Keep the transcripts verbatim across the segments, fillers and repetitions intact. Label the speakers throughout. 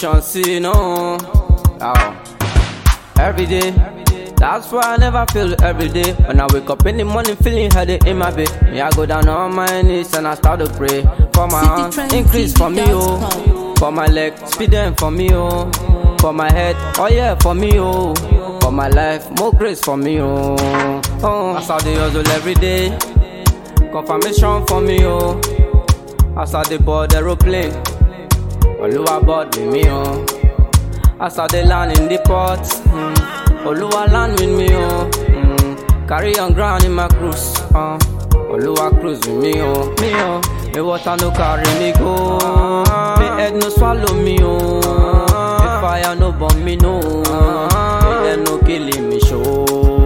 Speaker 1: condition, see, no. Oh. Every day, that's why I never feel it every day. When I wake up in the morning feeling headache in my bed, me I go down on my knees and I start to pray. For my hands, increase for me, oh. For my leg, speed them for me, oh. For my head, oh yeah, for me, oh. For my life, more grace for me, oh. Oh, I saw the hustle every day. Confirmation for me, oh. I saw the board aeroplane. Oluwa board with me, oh. I saw the land in the port. Mm. Oluwa land with me, oh. Mm. Carry on ground in my cruise, uh. Oluwa cruise with me, oh. Me, oh. Me water no carry me go. Me head no swallow me, oh. Me fire no burn me, no. Me head no killing me, show.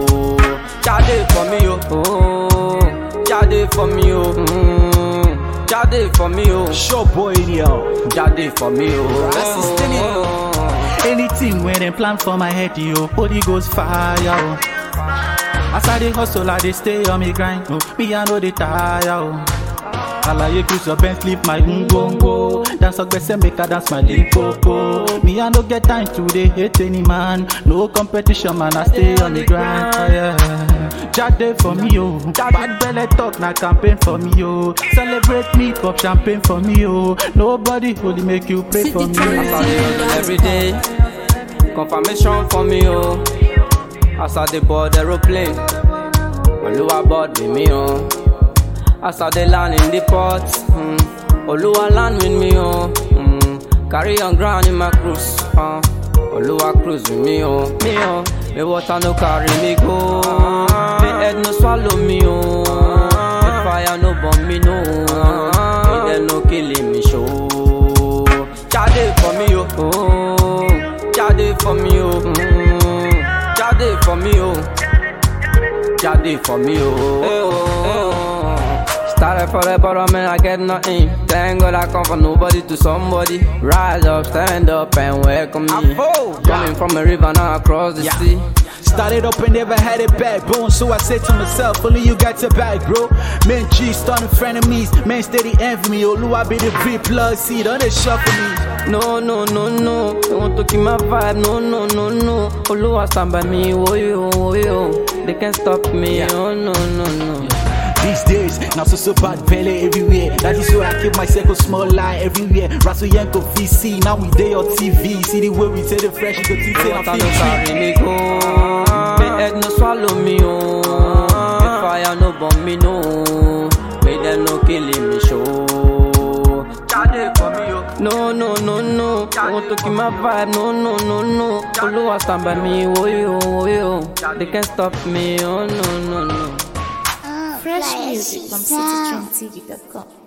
Speaker 1: Jade for me, oh. oh. Jade for me, oh. Mm. Jade for me, oh.
Speaker 2: Show boy, yo.
Speaker 1: Jade for me, oh.
Speaker 2: Assistant,
Speaker 1: oh.
Speaker 2: Anything when they plan for my head, yo, Holy Ghost fire, yo. As I dey hustle, I dey stay on me grind, oh. Me I know they tire, oh. I like cruise your Benz, leave my ngongo. Dance up, best make I dance my limpopo. Me I no get time to dey hate any man. No competition, man, I stay on the grind, oh, yeah. Jade for me, yo. Bad belly talk, na campaign for me, yo. Celebrate me, pop champagne for me, yo. Nobody only make you pray for me.
Speaker 1: I saw the hustle every day. Confirmation for me, oh. I saw the board aeroplane. Oluwa board with me, oh. I saw the land in the port. Mm. Oluwa land with me, oh. Mm. Carry on ground in my cruise, uh. Oluwa cruise with me, oh. Me, oh. Me water no carry me go. Me head no swallow me, oh. Me fire no burn me, no. Me head no killing me, show. Jade for me, oh. oh. Jade for me, oh. Mm. Jade for me, oh. Jade for me, oh. oh. oh. Started for the bottom and I get nothing. Thank God I come from nobody to somebody. Rise up, stand up and welcome me. Coming from a river now across the
Speaker 2: yeah.
Speaker 1: sea.
Speaker 2: Started up and never had a backbone, so I said to myself, only you got your back, bro. Man, G starting frenemies, man steady envy me. Oluwa be the free plug, see, don't they shuffle me.
Speaker 1: No, no, no, no, they want to keep my vibe, no, no, no, no. Oluwa stand by me, oh yo, oh yo. They can't stop me, yeah. oh no, no, no. Yeah.
Speaker 2: These days, now so so bad belly everywhere. That is why I keep my circle small line everywhere. Rasu Yanko V C, now we day on T V. See the way we say the fresh, you go T V on T V.
Speaker 1: Carry me go. Me head no swallow me, oh. Me fire no burn me, no. Me them no killing me, show. Jade for me, oh. No, no, no, no. I want to keep my vibe, no, no, no, no. Oluwa stand by me, oh yo, oh yo. They can't stop me, oh no, no, no.
Speaker 3: Fresh music from city trend t v dot com.